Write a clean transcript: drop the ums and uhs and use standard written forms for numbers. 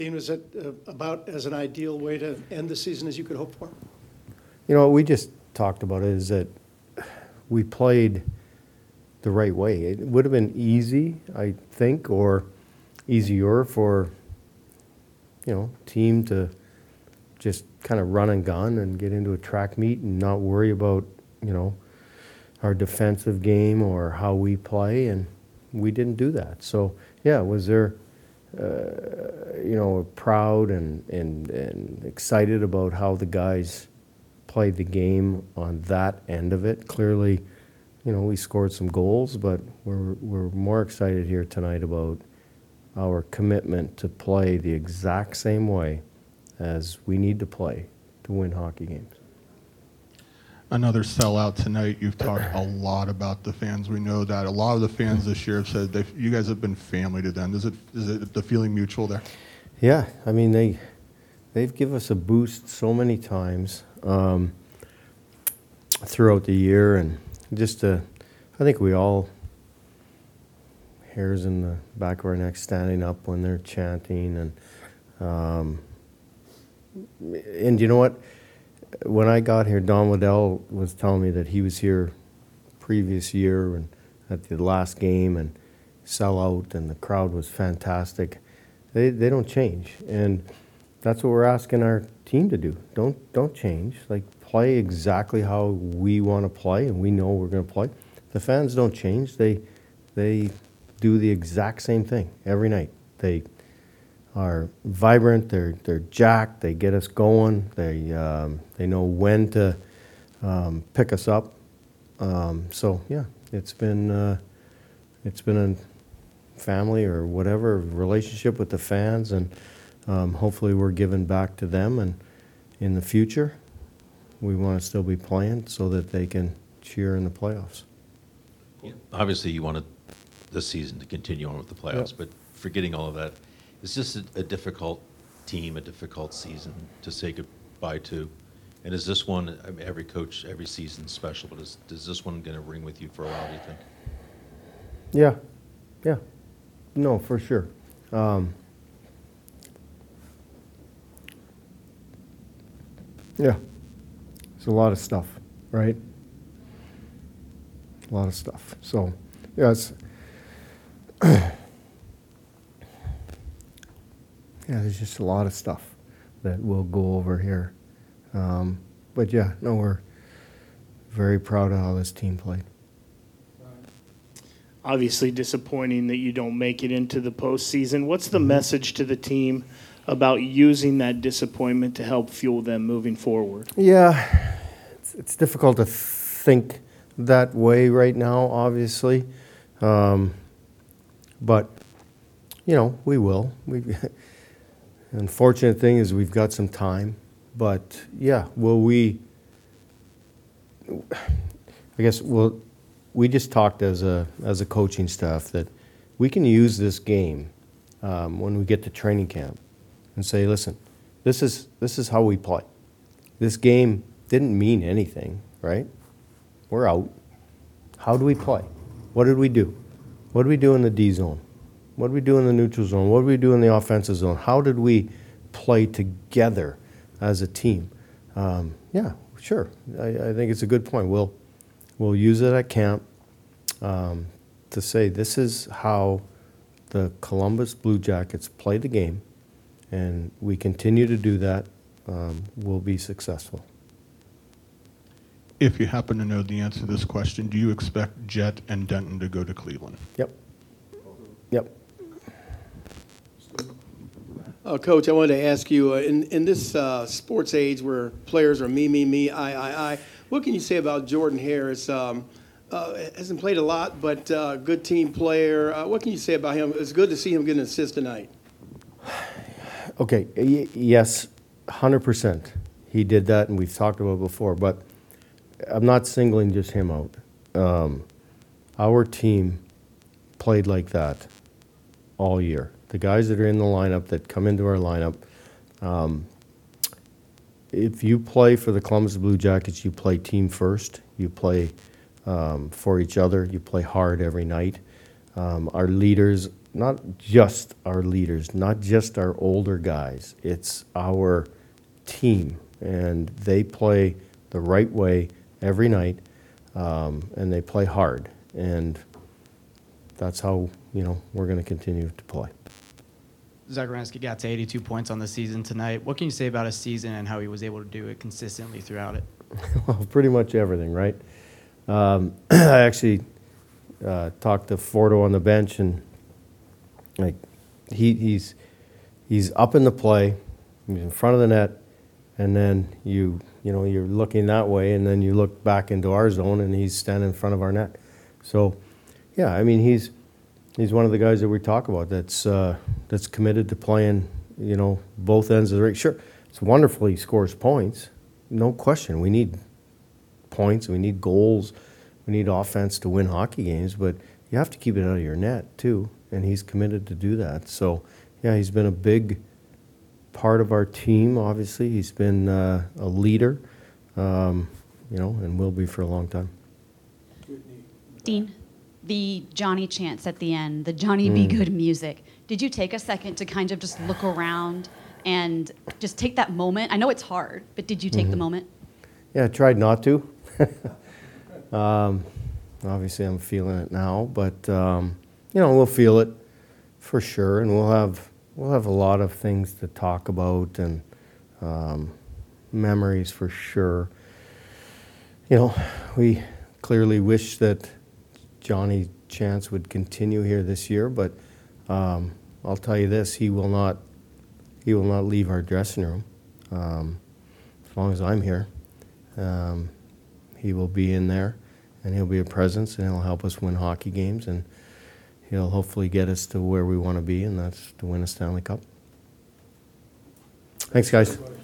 Dean, was it about as an ideal way to end the season as you could hope for? You know, what we just talked about is that we played the right way. It would have been easy, I think, or easier for, team to just kind of run and gun and get into a track meet and not worry about, our defensive game or how we play, and we didn't do that. So, yeah, was there, proud and excited about how the guys played the game on that end of it. Clearly, we scored some goals, but we're more excited here tonight about our commitment to play the exact same way as we need to play to win hockey games. Another sellout tonight. You've talked a lot about the fans. We know that a lot of the fans this year have said you guys have been family to them. Is it the feeling mutual there? Yeah, I mean they've given us a boost so many times throughout the year, and I think we all hairs in the back of our neck standing up when they're chanting, and you know what? When I got here, Don Waddell was telling me that he was here previous year and at the last game and sell out, and the crowd was fantastic. They don't change, and that's what we're asking our team to do. Don't change. Like, play exactly how we want to play, and we know we're going to play. The fans don't change. They do the exact same thing every night. They are vibrant. They're jacked. They get us going. They know when to pick us up. So yeah, it's been a family or whatever relationship with the fans, and hopefully we're giving back to them. And in the future, we want to still be playing so that they can cheer in the playoffs. Yeah. Obviously, you wanted this season to continue on with the playoffs, Yep. but forgetting all of that, it's just a difficult team, a difficult season to say goodbye to. And is this one, I mean, every coach, every season's special, but is this one going to ring with you for a while, do you think? Yeah. No, for sure. Yeah. It's a lot of stuff, right? A lot of stuff. So, yeah, there's just a lot of stuff that we'll go over here. But yeah, no, we're very proud of how this team played. Obviously disappointing that you don't make it into the postseason. What's the message to the team about using that disappointment to help fuel them moving forward? Yeah, it's difficult to think that way right now, obviously. But, we will. Unfortunate thing is we've got some time. But, yeah, we just talked as a coaching staff that we can use this game when we get to training camp and say, listen, this is how we play. This game didn't mean anything, right? We're out. How do we play? What did we do? What did we do in the D zone? What did we do in the neutral zone? What did we do in the offensive zone? How did we play together as a team? Yeah, sure. I think it's a good point. We'll use it at camp to say this is how the Columbus Blue Jackets play the game, and we continue to do that, we'll be successful. If you happen to know the answer to this question, do you expect Jet and Denton to go to Cleveland? Yep. Coach, I wanted to ask you, in this sports age where players are me, I, what can you say about Jordan Harris? Hasn't played a lot, but good team player. What can you say about him? It's good to see him get an assist tonight. Okay, yes, 100%. He did that, and we've talked about it before, but I'm not singling just him out. Our team played like that all year. The guys that are in the lineup, that come into our lineup, if you play for the Columbus Blue Jackets, you play team first. You play for each other. You play hard every night. Our leaders not just our leaders, not just our older guys. It's our team, and they play the right way every night, and they play hard, and that's how we're going to continue to play. Zach Werenski got to 82 points on the season tonight. What can you say about his season and how he was able to do it consistently throughout it? Well, pretty much everything, right? I actually talked to Fordo on the bench, and like he's up in the play, he's in front of the net, and then you're looking that way, and then you look back into our zone, and he's standing in front of our net. So, yeah, I mean he's one of the guys that we talk about that's committed to playing both ends of the rink. Sure, it's wonderful he scores points, no question. We need points, we need goals, we need offense to win hockey games, but you have to keep it out of your net too, and he's committed to do that. So, yeah, he's been a big part of our team. Obviously, he's been a leader, and will be for a long time. Dean, the Johnny chants at the end, the Johnny Be Good music. Did you take a second to kind of just look around and just take that moment? I know it's hard, but did you take the moment? Yeah, I tried not to. Obviously, I'm feeling it now, but we'll feel it for sure, and we'll have a lot of things to talk about and memories for sure. We clearly wish that Johnny Chance would continue here this year, but I'll tell you this: he will not leave our dressing room as long as I'm here. He will be in there, and he'll be a presence, and he'll help us win hockey games, and he'll hopefully get us to where we want to be, and that's to win a Stanley Cup. Thanks, guys.